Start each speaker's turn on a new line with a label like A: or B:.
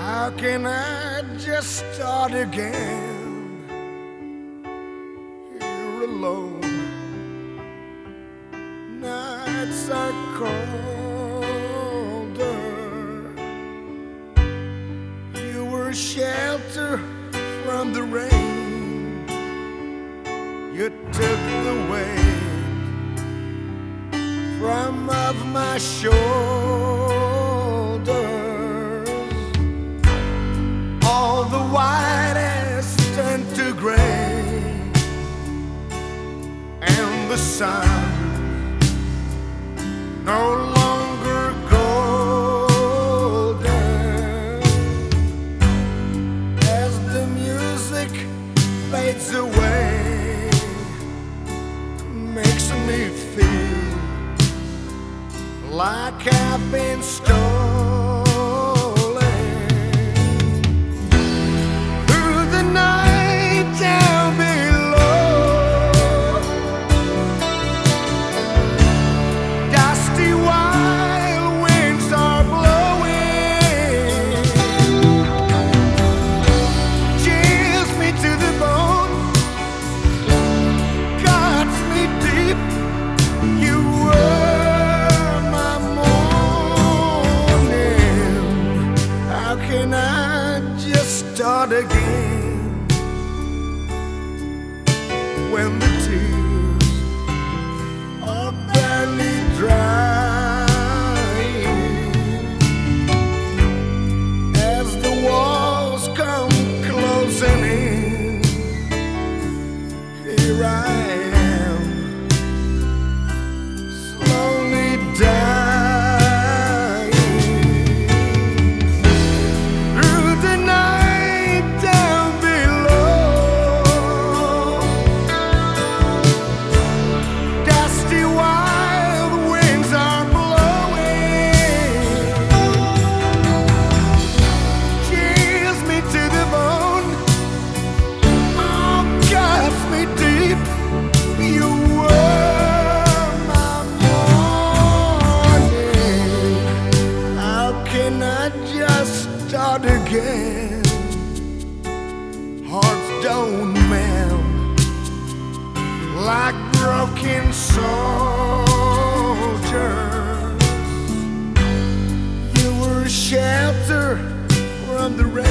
A: How can I just start again here alone? Nights are colder. You were shelter from the rain. You took the weight from off my shoulders. All the white has turned to gray, and the sun no longer golden. As the music fades away, makes me feel like I've been stolen. Through the night down below, dusty wild winds are blowing, chills me to the bone, cuts me deep. You were my morning. How can I just start again when the tears are barely drying? As the walls come closing in, here I am, slowly dying. Through the night down below, dusty wild winds are blowing, chills me to the bone, oh, cuts me deep. You were my morning. How can I just start again? Hearts don't mend like broken soldiers. You were shelter from the rain.